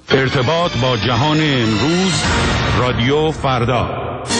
ارتباط با جهان امروز، رادیو فردا.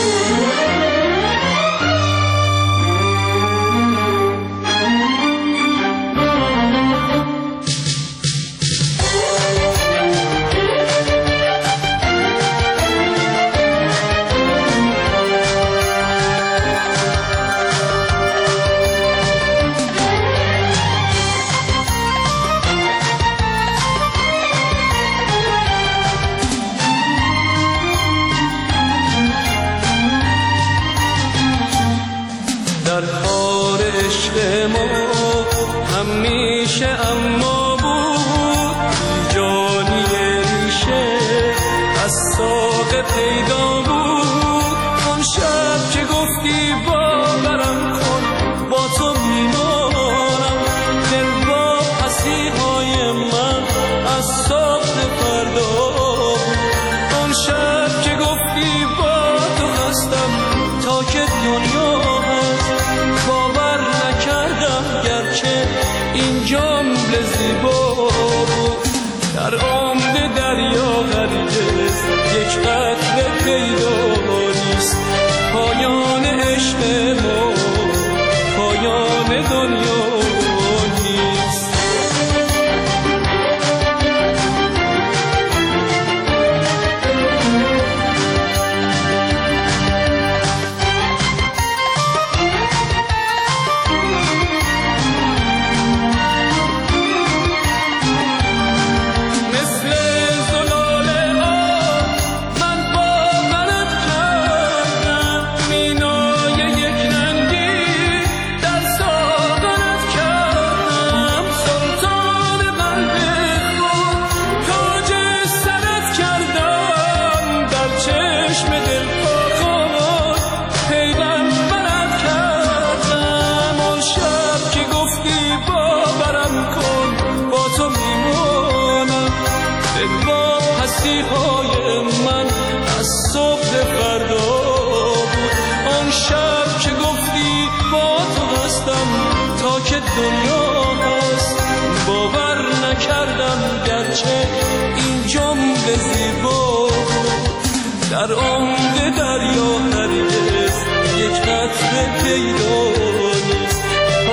در عمق دریا هرگز یک قطره پیدا نیست.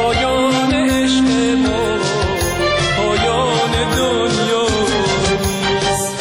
پایان عشق ما پایان دنیا نیست.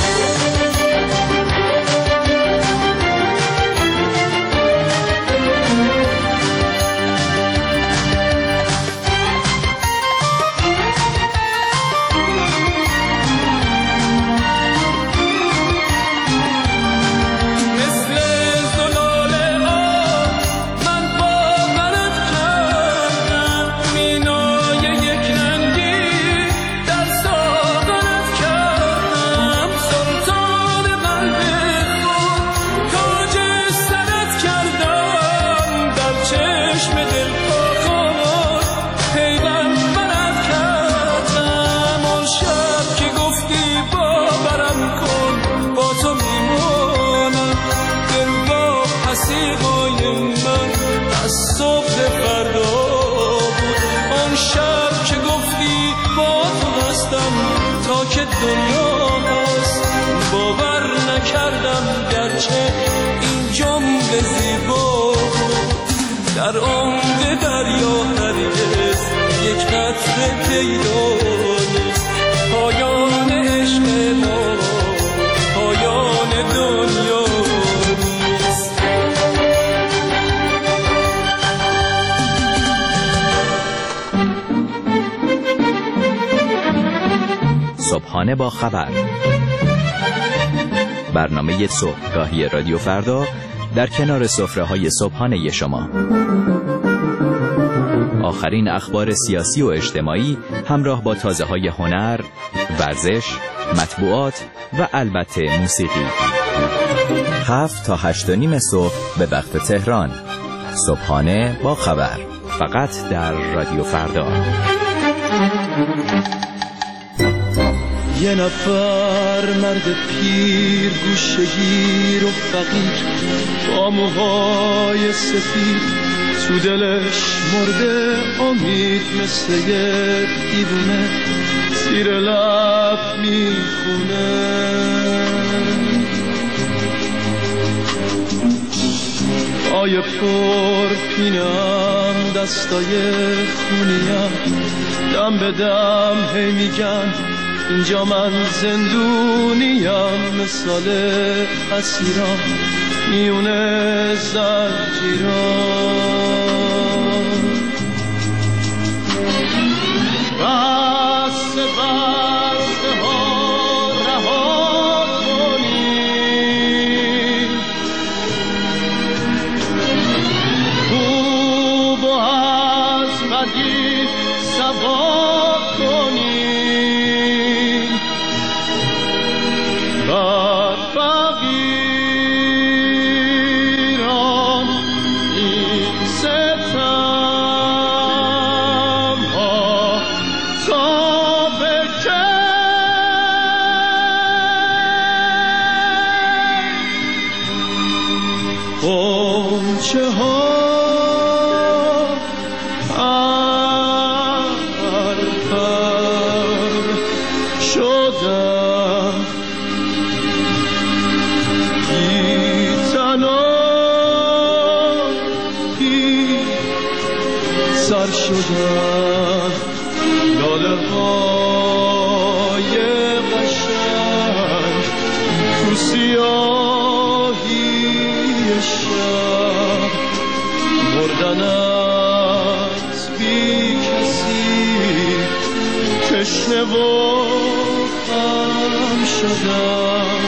دنیا هست باور نکردم گرچه این جمله زیبا در عمق دریا هرگز یک قطره پیدا نیست. پایان عشق ما پایان دنیا نیست. صبحانه با خبر، برنامه صبحگاهی رادیو فردا در کنار سفره‌های صبحانه شما. آخرین اخبار سیاسی و اجتماعی همراه با تازه‌های هنر، ورزش، مطبوعات و البته موسیقی. 7 تا 8:30 صبح به وقت تهران. صبحانه با خبر، فقط در رادیو فردا. یه نفر مرد پیر گوشه‌گیر و فقیر با موهای سفید تو دلش مرده امید مثل یه دیوونه زیر لب میخونه. پای پر پینم دستای خونیم دم به دم هی میگن اینجا من زندونیم مثال اسیران میونه زنجیران بسته بسته ها رها کنید خوب و از بدی سوا کنید بدبغیران این ستم ها تا به کی غنچه ها سر شدن لاله های قشنگ تو سیاهی شب مردن از بی کسی تشنه و غم شدن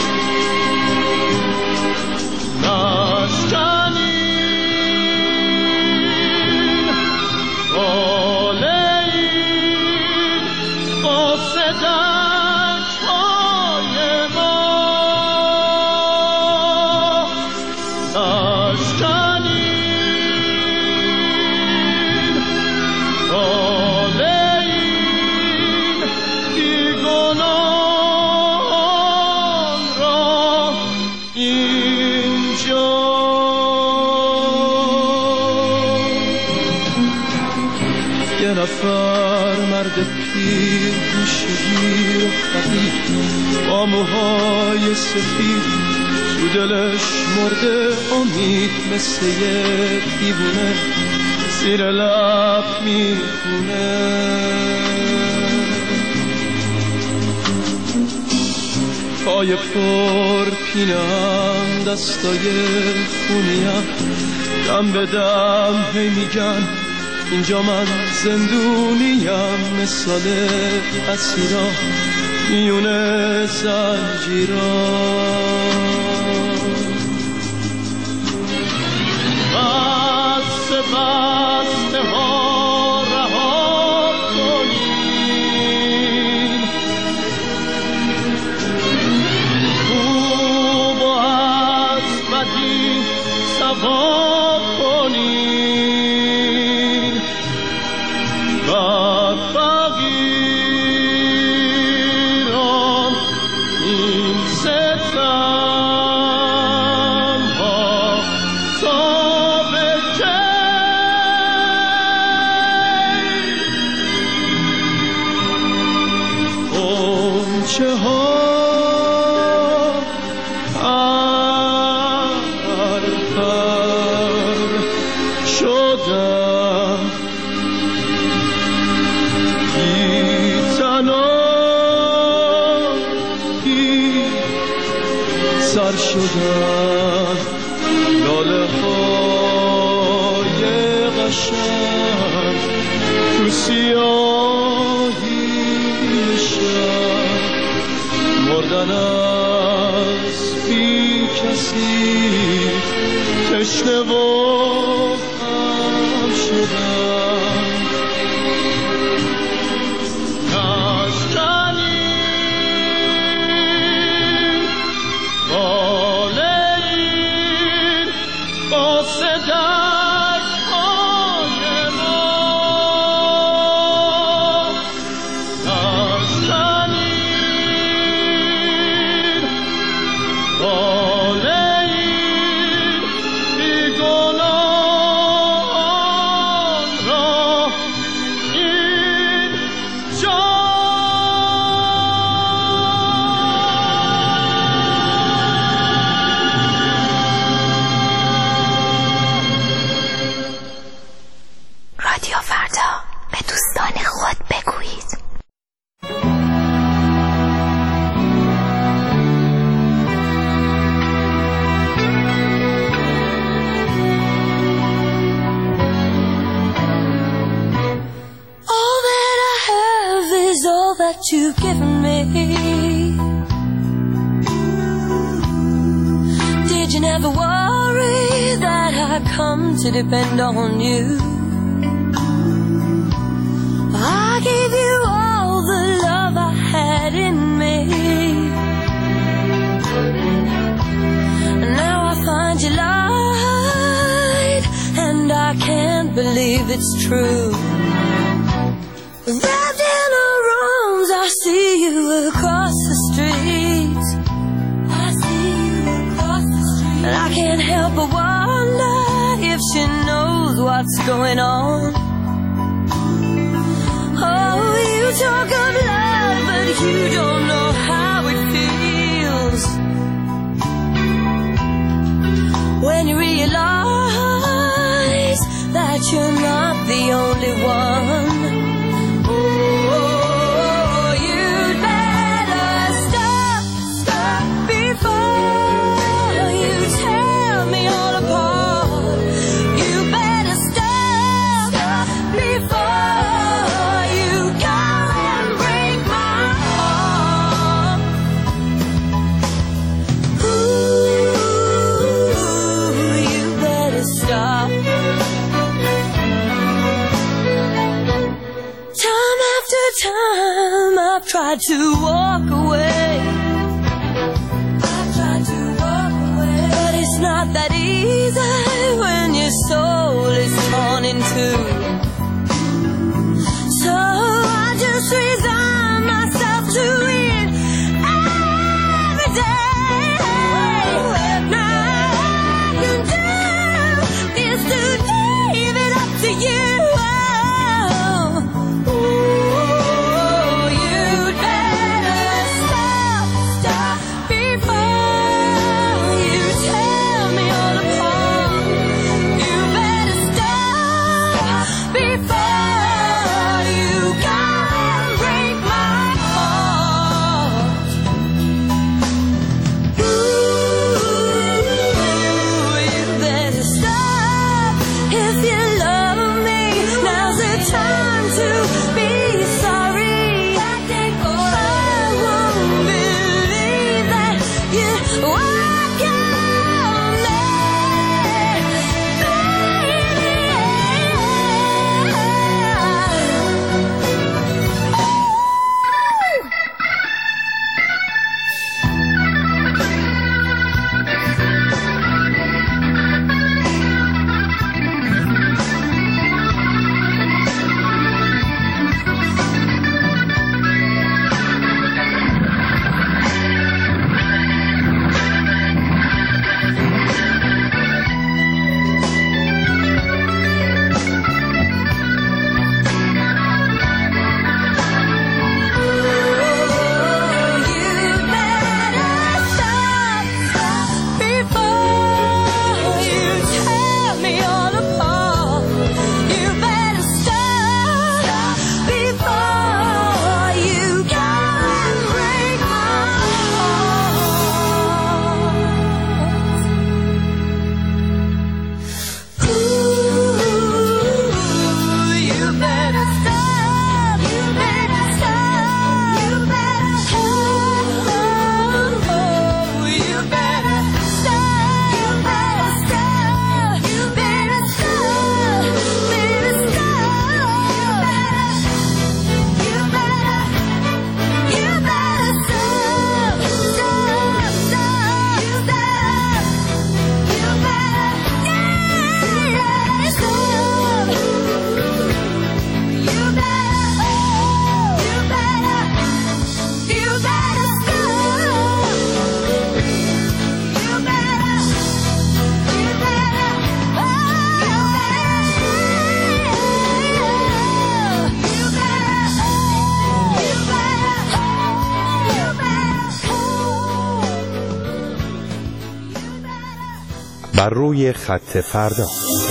یه نفر مرد پیر گوشه‌گیر و فقیر با موهای سفید تو دلش مرده امید مثل یه دیوونه زیر لب میخونه پای پر پینم دستای خونیم دم به دم هی میگن اینجا من زندونیم مثال اسیران میونه زنجیران بسته بسته ها رها کنید خوب و از بدی سوا کنید بدبغیران این ستم ها تا به کی غنچه ها پرپر شدن سر شدن لاله های قشنگ تو سیاهی شب مردن از بی کسی تشنه و غم شدن I've come to depend on you. I gave you all the love I had in me. Now I find you lied, and I can't believe it's true. Wrapped in our arms, I see you across the street. I see you across the street, and I can't help but wonder if she knows what's going on. Oh, you talk of love, but you don't know how it feels when you realize that you're not the only one. Oh, you'd better stop before you tear me all apart. You better stop before you go and break my heart. Ooh, you better stop. Time after time I've tried to walk away. But it's not that easy when your soul is torn in two. So I just resign myself to it every day. Now all I can do is to leave it up to you. You'd better stop before you tear me all apart. You better stop before you go and break my heart. Ooh, you better stop if you love me. Now's the time to be sorry. I won't believe that you walk on me, بر روی خط فردا.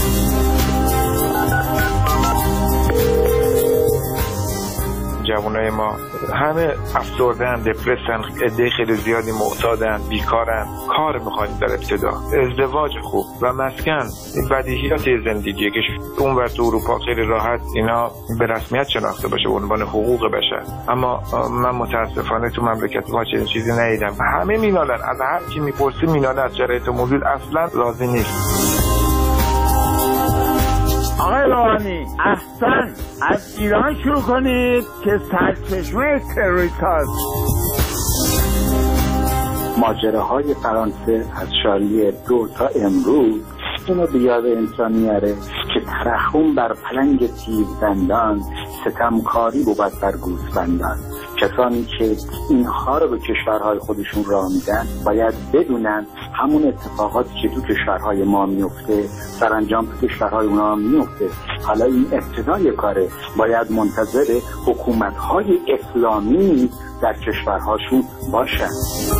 جوانای ما همه افسردن، دپرسن، عده خیلی زیادی معتادن، بیکارن، کار میخوایم در ابتدا، ازدواج خوب و مسکن، بدیهیات زندگیه که اونور تو اروپا خیلی راحت اینا به رسمیت شناخته باشه به عنوان حقوق بشر، اما من متاسفانه تو مملکت ما چنین چیزی ندیدم. همه مینالن، از هر کی میپرسی مینالن، از شرایط موجود اصلا راضی نیست. روحانی. احسن. از ایران شروع کنید که سرچشمه تروریستاست. ماجراهای فرانسه از شاریه 2 تا امروز اینو به یاد انسان میاره که ترحم بر پلنگ تیزدندان، ستمکاری بود بر گوسفندان. کسانی که اینها رو به کشورهای خودشون راه میدن باید بدونن همون اتفاقاتی که تو کشورهای ما میفته سرانجام تو کشورهای اونا میفته. حالا این ابتدای کاره، باید منتظر حکومت‌های اسلامی در کشورهاشون باشن.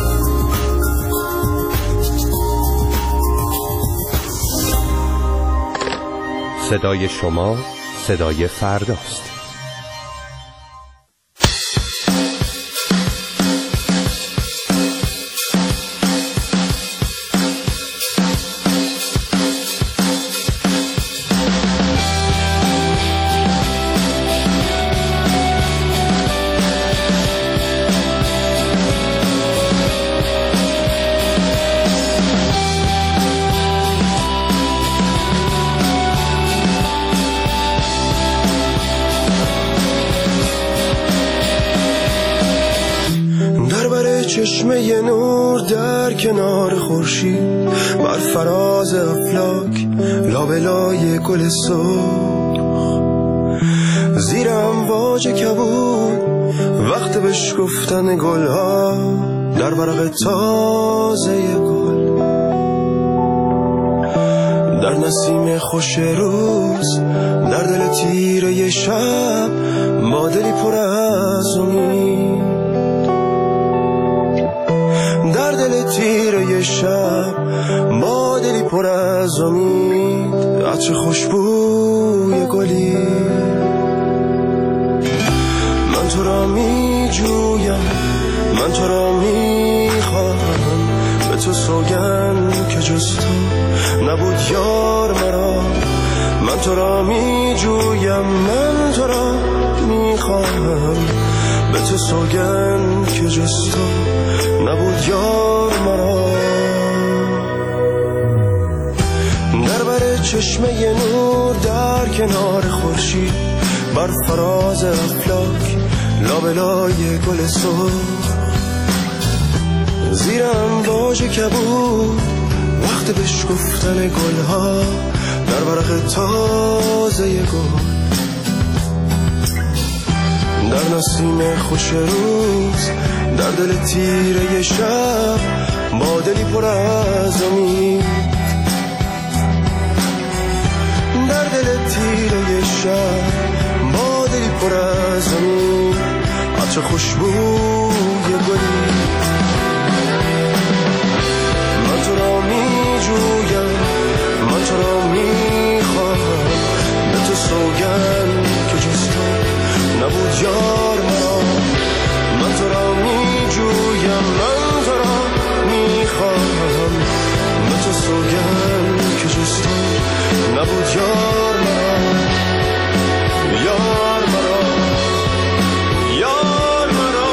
صدای شما صدای فرداست. چشمه نور در کنار خورشید، بر فراز افلاک لابلای گل سرخ، زیر امواج کبود وقت بشکفتن گلها در ورق تازه گل، در نسیم خوش روز، در دل تیره شب، با دلی پر از امید، در دل تیره شب، با دلی پر از امید، عطر خوشبوی گلی. من تو را می جویم، من تو را می خواهم، به تو سوگند که جز تو نبود یار مرا. من تو را می جویم، من تو را می خواهم، به تو سوگند که جز تو نبود یار مرا. در بر چشمه نور در کنار خورشید، بر فراز افلاک لابلای گل سرخ، زیر امواج کبود وقت بشکفتن گلها در ورق تازه گل، در نسیم خوش روز، در دل تیره شب، با دلی پر از امید، در دل تیره شب، با دلی پر از امید، عطر خوشبوی گلی. من تو را می جویم، من تو را می خواهم، به تو سوگند که جز تو نبود یار مرا. من تو را می جویم، من تو را می خواهم، به تو سوگند که جز تو نبود یار مرا. یار مرا، یار مرا.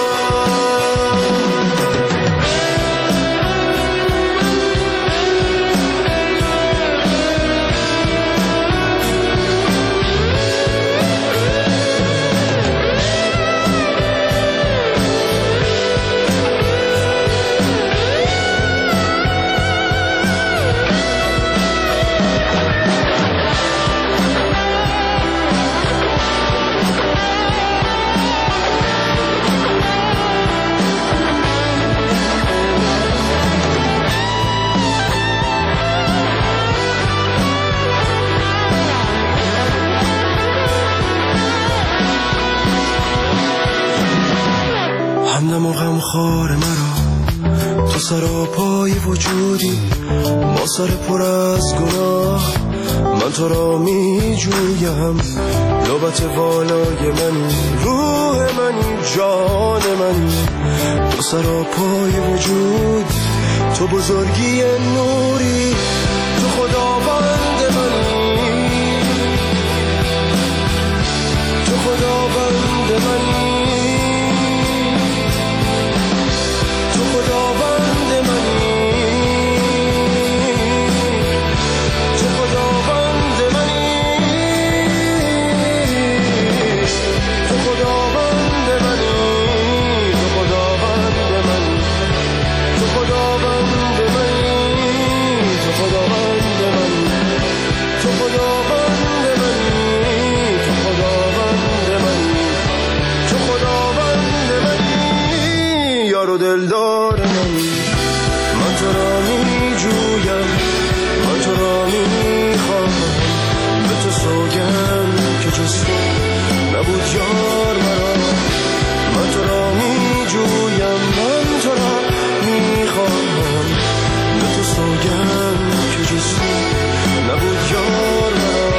همدم و غمخوار مرا، تو سراپای وجودی، با سر پر از گناه. من تو را می جویم، لبت والای منی، روح منی، جان منی، تو سراپای وجود، تو بزرگی نوری، تو خداوند منی، تو خداوند منی، تو خداوند منی، تو خداوند منی. دلدار من تو را می جویم، من تو را می خواهم، به تو سوگند که جز تو نبود یار مرا. من تو را می جویم، من تو را می خواهم، به تو سوگند که جز تو نبود یار مرا.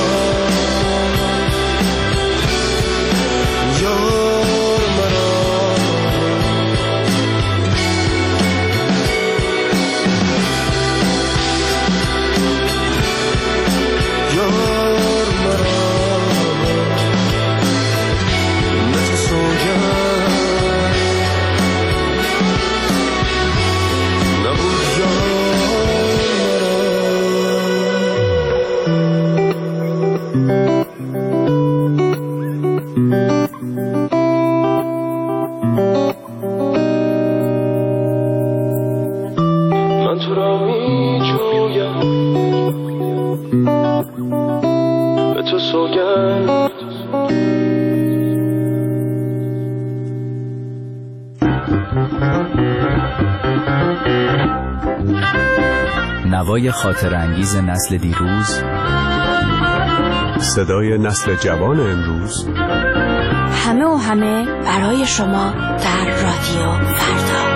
یار مرا یار مرا به تو سوگند نبود یار من تو را می جویم، به تو سوگند. نوای خاطر انگیز نسل دیروز، صدای نسل جوان امروز، همه و همه برای شما در رادیو فردا.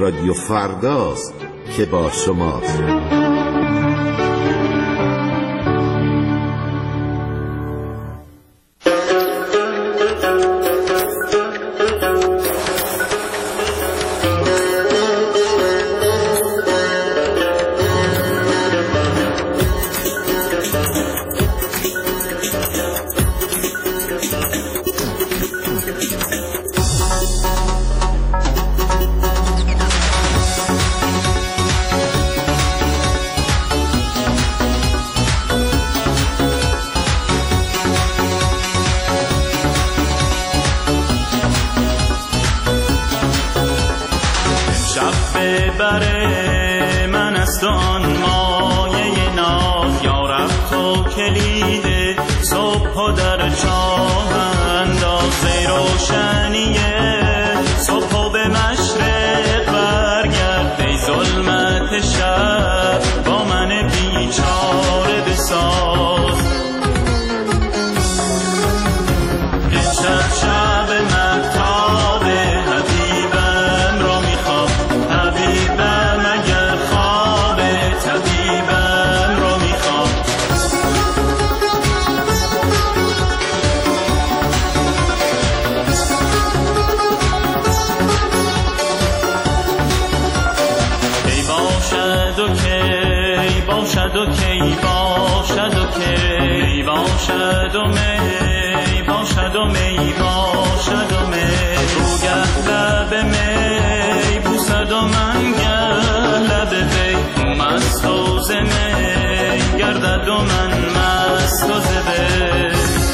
رادیو فرداست که با شماست. بره من است آن مایه ناز، یارب تو کلید صبح و در چاه انداز روشنیه صبح و به مشرق برگرد ای ظلمت شب با من بیچاره بساز. امشب شب مهتاب حبیبم را میخواب، حبیبم اگر خواب طبیبم را میخواب. کی باشد و کی باشد و کی باشد و کی باشد و می باشد و می باشد و می روگه لب می بوسد و من گه لب وی مست و زمی گردد و من مست و زبی.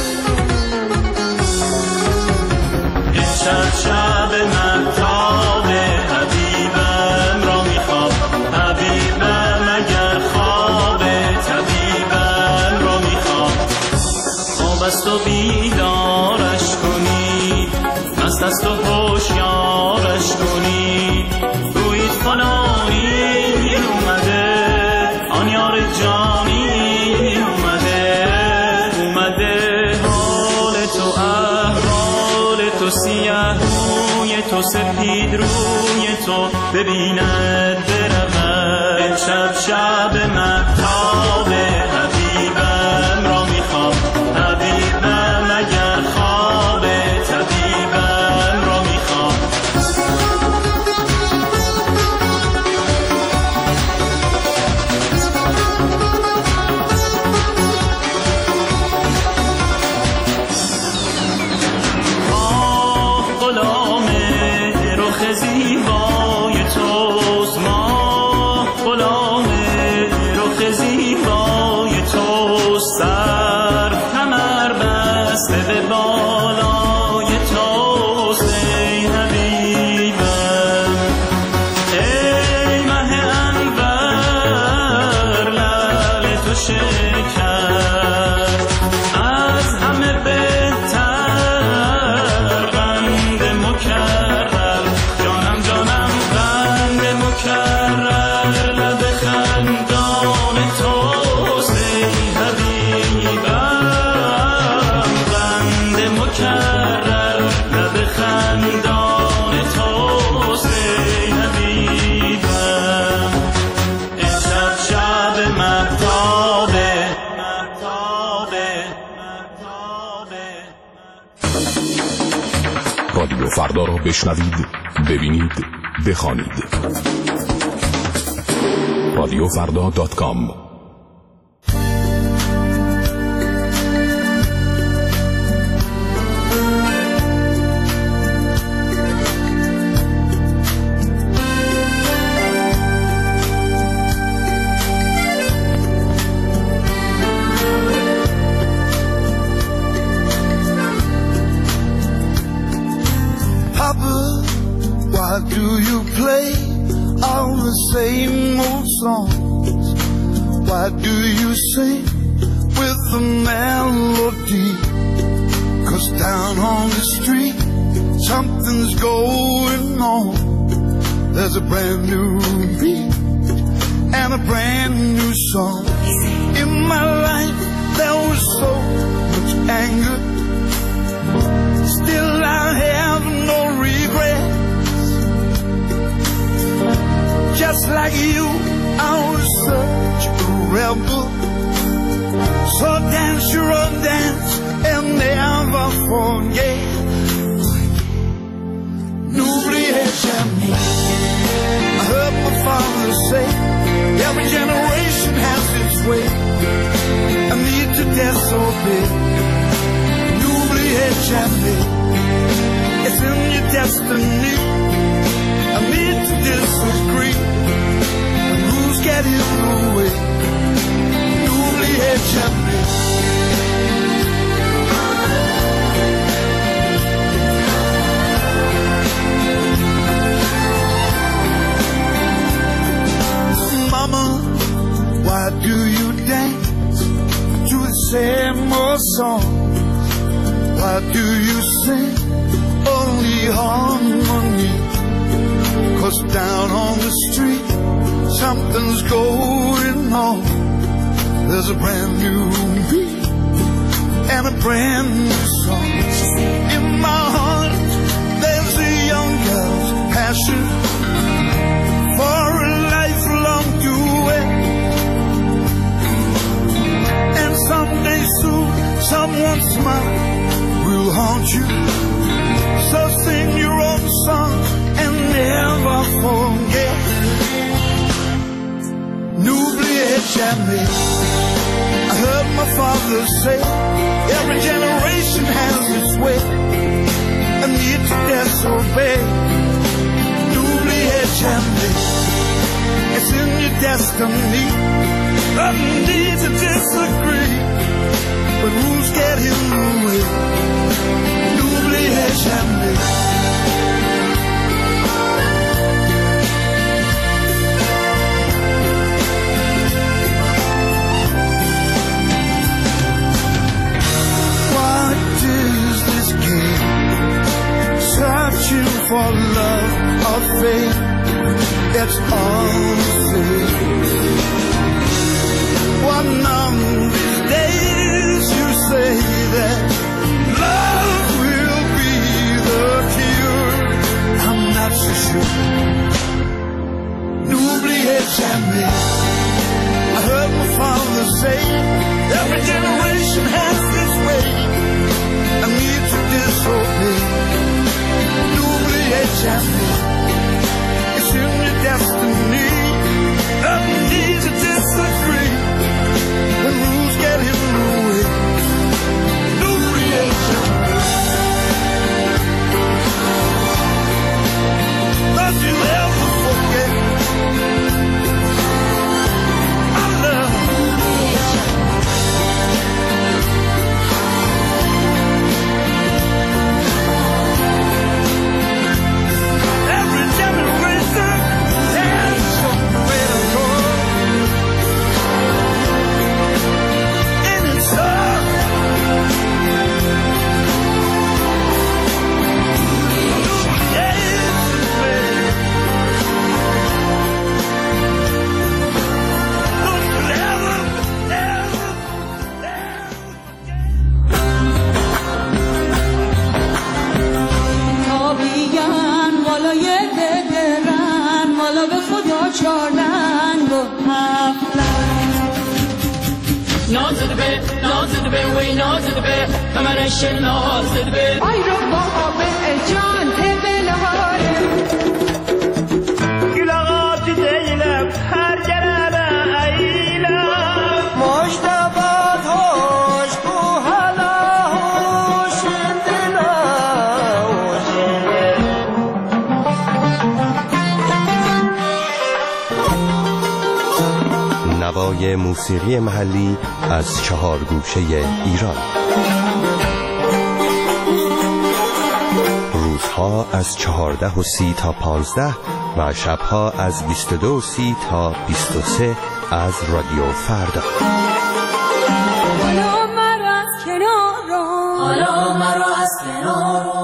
امشب شب مهتاب حبیبم را میخواب، حبیبم اگر خواب طبیبم را میخواب. خواب است و بیدارش کنید، مست است و هوشیارش کنید. گویید فلانی اومده، آن یار جانی اومده. اومده حال تو احوال تو، سیاه روی تو سپید روی تو ببیند برود. امشب شب مهتاب حبیبم را میخواب، حبیبم اگر خواب طبیبم را میخواب. ماه غلام رخ زیبای توست، ماه غلام رخ زیبای توست. سر کمر بسته به بالای توست ای حبیبم. ای مه انور لعل تو شکر، از همه بهتر قند مکرر. جانم جانم قند مکرر لب خندان توست ای حبیبم. قند مکرر لب خندان توست ای حبیبم. امشب شب مهتابه رادیو فردا را بشنوید، ببینید، بخوانید. رادیوفردا.com. Why do you play all the same old songs? Why do you sing with the melody? 'Cause down on the street something's going on. There's a brand new beat and a brand new song. In my life there was so much anger, still I have no regrets. just like you, I was such a rebel. So dance your own dance and never forget. N'oubliez jamais. I heard my father say, every generation has its way. I need to disobey. N'oubliez jamais. It's in your destiny. I need to disagree. And rules get in the way. N'oubliez jamais. Mama, why do you dance to the same old song? Why do you sing only harmony? 'Cause down on the street something's going on. There's a brand new beat and a brand new song. In my heart there's a young girl's passion for a lifelong duet. And someday soon someone's smile will haunt you. So sing your own song and never forget. N'oubliez jamais. I heard my father say, every generation has its way. I need to disobey. N'oubliez jamais. It's in your destiny. I need to disagree, but rules get in the way. N'oubliez jamais. What is this game? Searching for love or fate. It's all the same. One of these days you say that love will be the cure. I'm not so sure. N'oubliez jamais. I heard my father say, every generation has its way. I need to disobey. N'oubliez jamais. It's in your destiny. I need to disagree. When rules get in the way. N'oubliez jamais. Don't you ever forget. I love you. Every generation has some way to go. And it's up. ای رو بابا جان بلهاره گل آقا دیدم هر جربه ایلم مجتبات هوش کو حالا هوش دلا نوای موسیقی محلی از 4 گوشه ایران. روزها از 14:30 تا 15 و شبها از 22:30 تا 23 از رادیو فردا. حالا مرا از کنارو حالا مرا از کنارو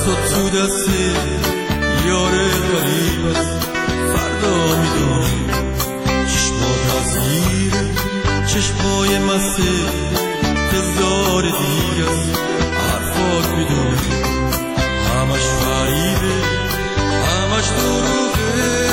دست تو دست یار غریب است فردا میدونی چشمات ازیر چشمای مسته هزار دیگه است حرفات میدونی همش فریبه همش دروغه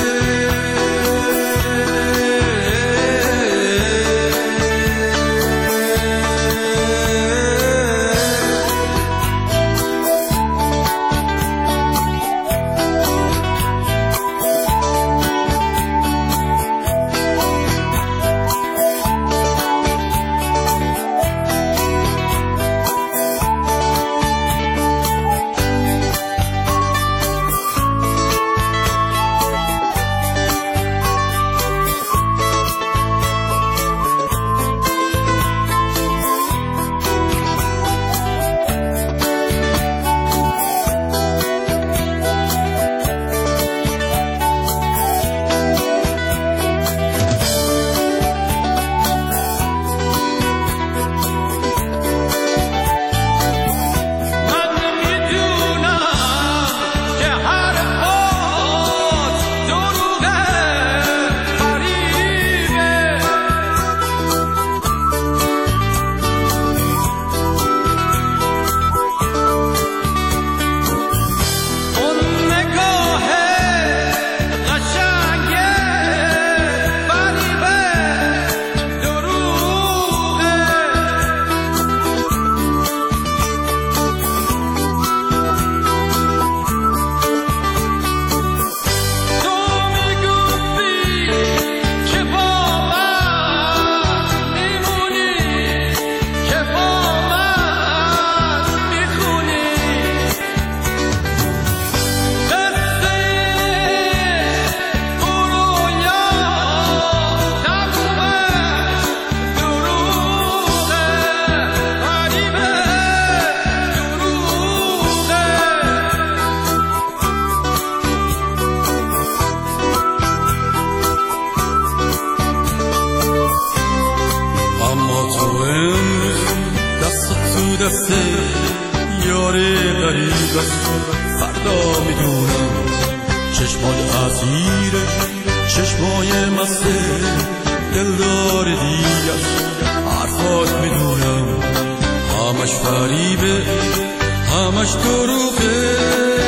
فردا میدونم چشمات عزیره چشمای مسته دلدار دیگه حرفات میدونم همش فریبه همش دروغه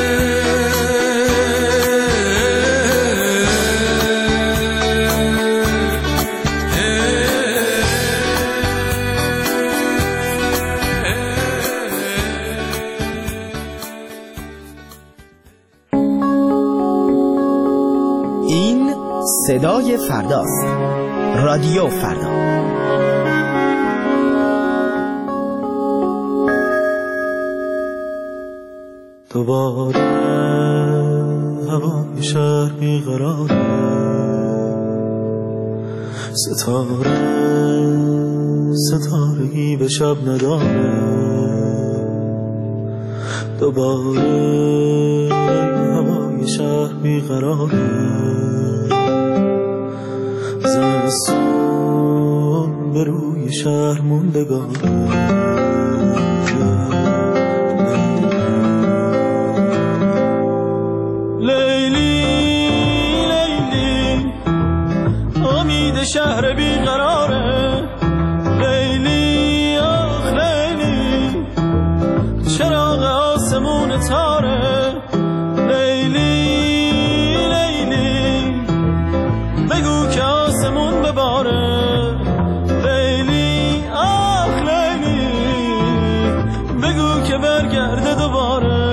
صدای فرداست. رادیو فردا. دوباره هوای شهر بیقراره ستاره ستارگی به شب نداره دوباره هوای شهر بیقراره زمستون به روی شهر موندگاره شهر بیقراره لیلی آخ لیلی چراغ آسمون تاره لیلی لیلی بگو که آسمون بباره لیلی آخ لیلی بگو که برگرده دوباره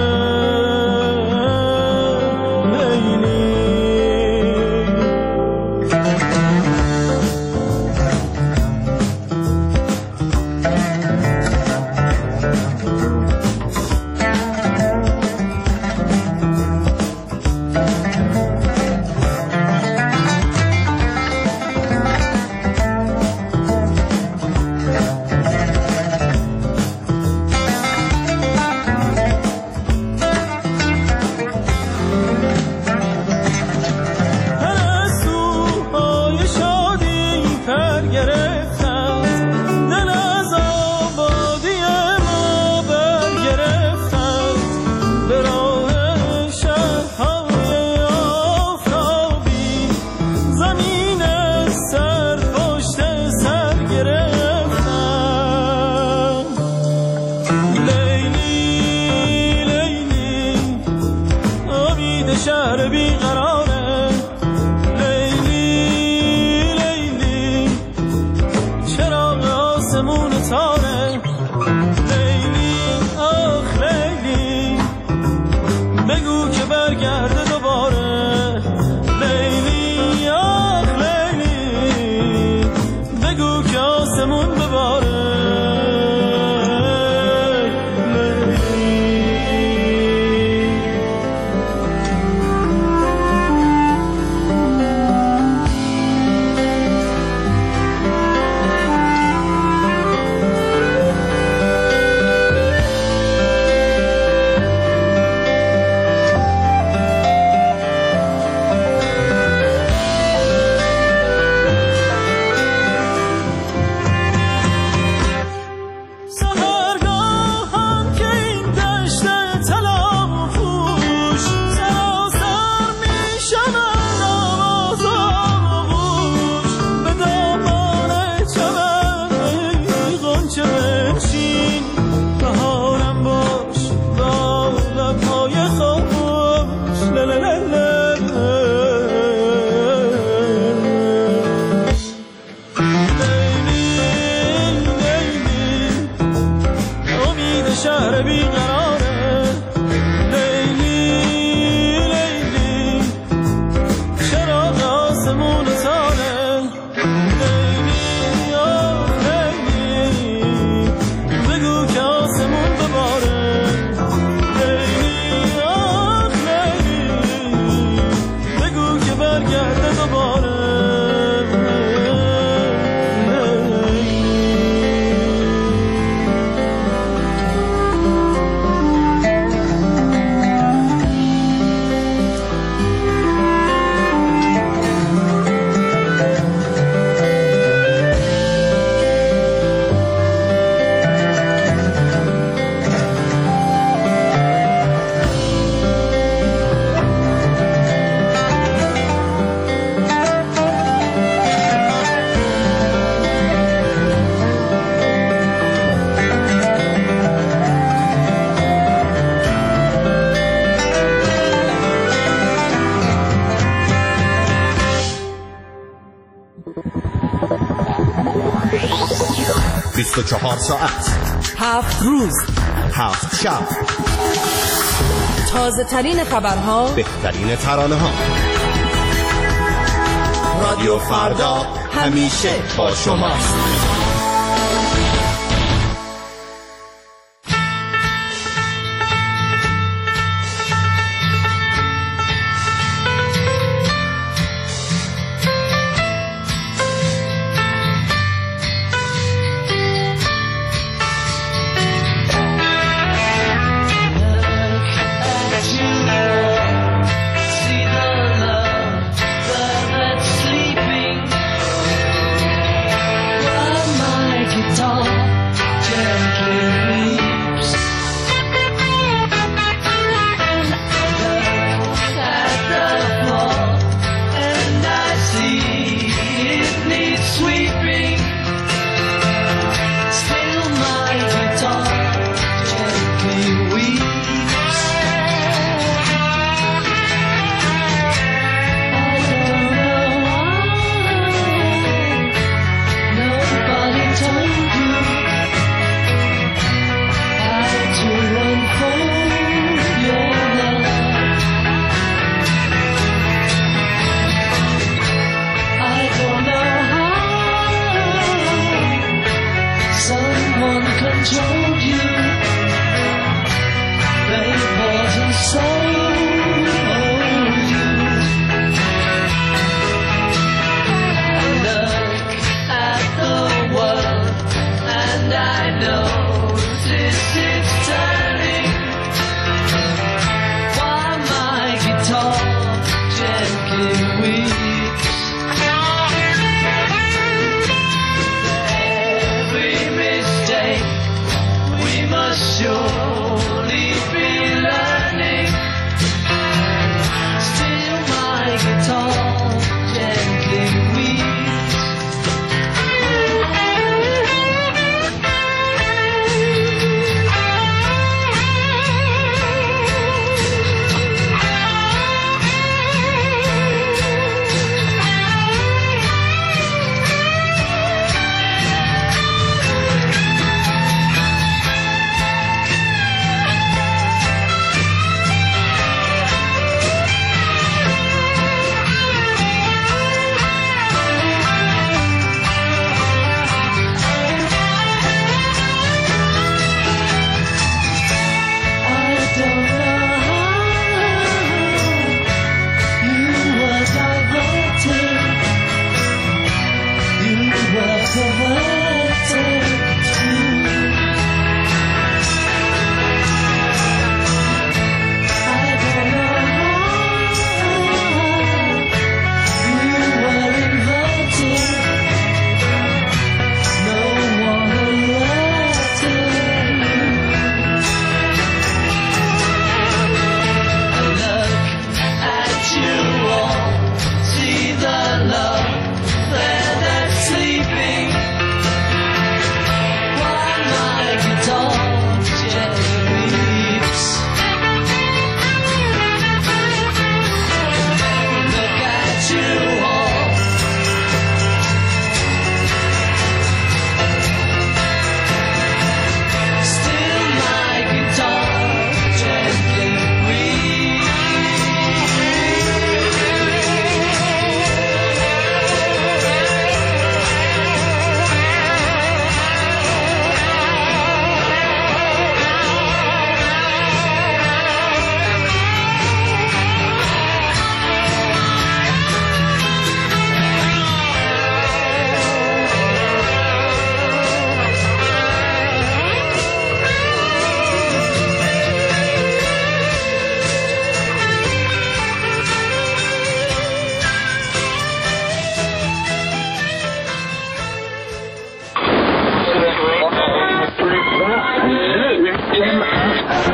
شهر بیقراره لیلی لیلی چراغ آسمون تاره لیلی آخ لیلی بگو که برگرده دوباره لیلی آخ لیلی بگو که آسمون بباره شهر بیقراره لیلی لیلی چراغ آسمون تاره لیلی آه لیلی بگو که آسمون بباره لیلی آه لیلی بگو که برگرده دوباره ساعت 7 روز 7 شب تازه ترین خبرها بهترین ترانه ها رادیو فردا همیشه با شماست. Sleeping while my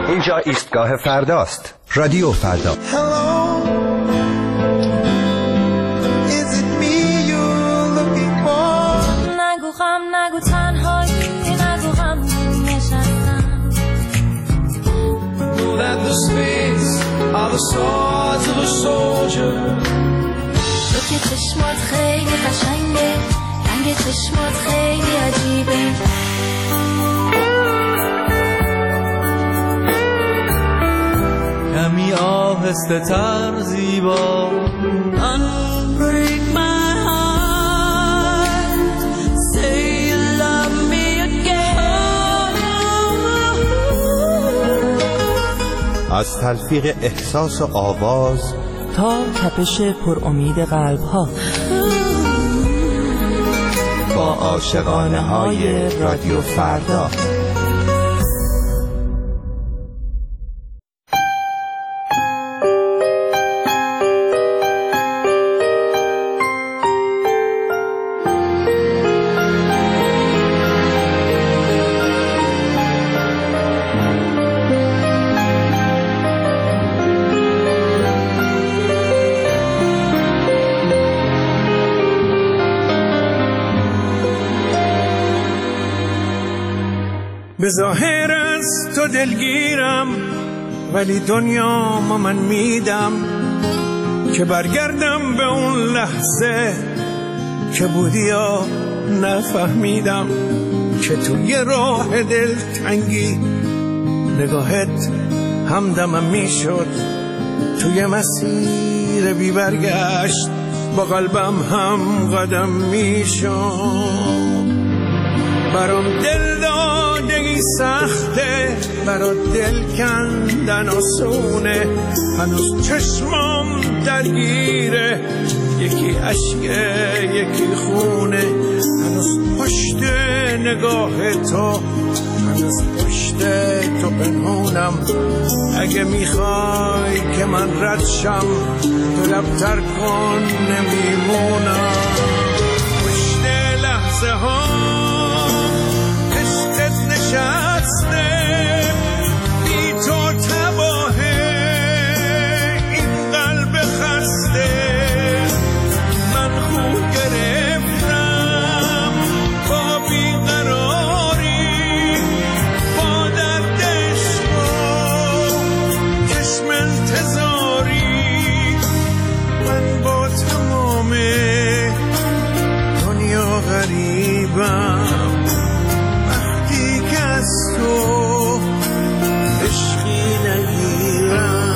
اینجا ایستگاه فرداست. رادیو فردا. نگو غم نگو تنهایی نگو غم نشستم Know that the spades are the swords of a soldier. تو که چشمات خیلی قشنگه رنگ چشمات خیلی عجیبه کمی آهسته تر زیبا Unbreak my heart Say you love me again از تلفیق احساس و آواز تا تپش پر امید قلب ها با عاشقانه های رادیو فردا. به ظاهر از تو دلگیرم ولی دنیا ما من میدم که برگردم به اون لحظه که بودی یا نفهمیدم که توی راه دلتنگی نگاهت همدمم میشد توی مسیر بی برگشت با قلبم هم قدم میشد برام دل دادگی سخته برات دل کندن آسونه هنوز چشمام درگیره یکی عشقه یکی خونه هنوز پشت نگاه تو هنوز پشت تو پنهونم اگه میخوای که من رد شم تو لبتر کن نمیمونم پشت لحظه ها نشسته بی تو تباهه این قلب خسته من خوب گرفتم با بیقراری با دردش و چشم انتظاری من با تمام دنیا غریبم تو عشقی نگیرم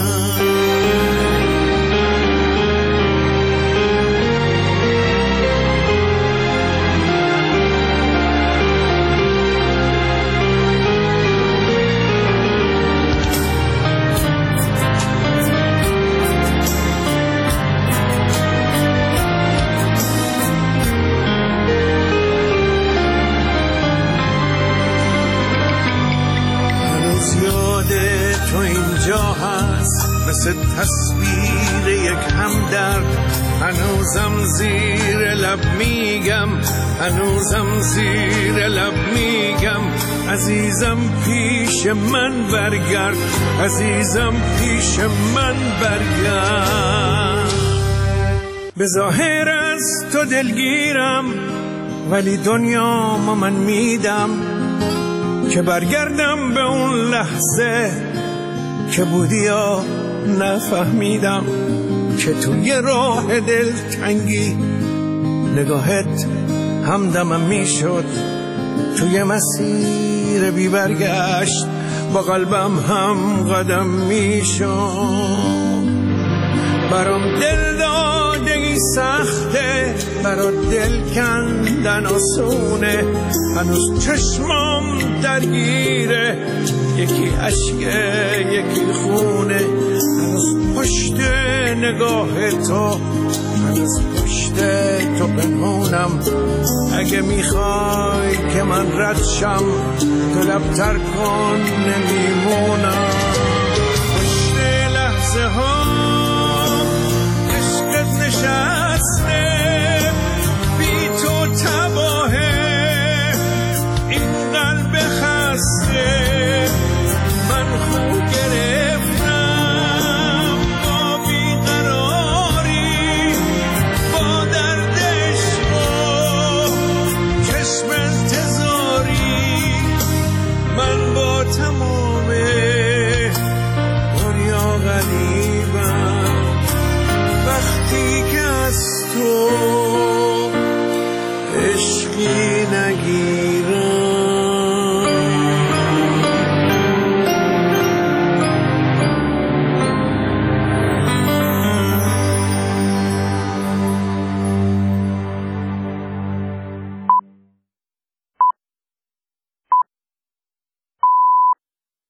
تو اینجا هست مثل تصویر یک همدرد هنوزم زیر لب میگم هنوزم زیر لب میگم عزیزم پیش من برگرد عزیزم پیش من برگرد به ظاهر از تو دلگیرم ولی دنیا ما من میدم که برگردم به اون لحظه که بودی یا نفهمیدم که توی راه دلتنگی نگاهت همدمم میشد توی مسیر بی برگشت با قلبم هم قدم میشد برام دل دادگی سخته برات دل کندن آسونه هنوز چشمام درگیره یکی عشقه یکی خونه هنوز پشت نگاه تو هنوز پشت تو پنهونم اگه میخوای که من رد شم تو لبتر کن نمیمونم پشت لحظه ها عشقت نشسته بی تو تباهه این قلب خسته من تمام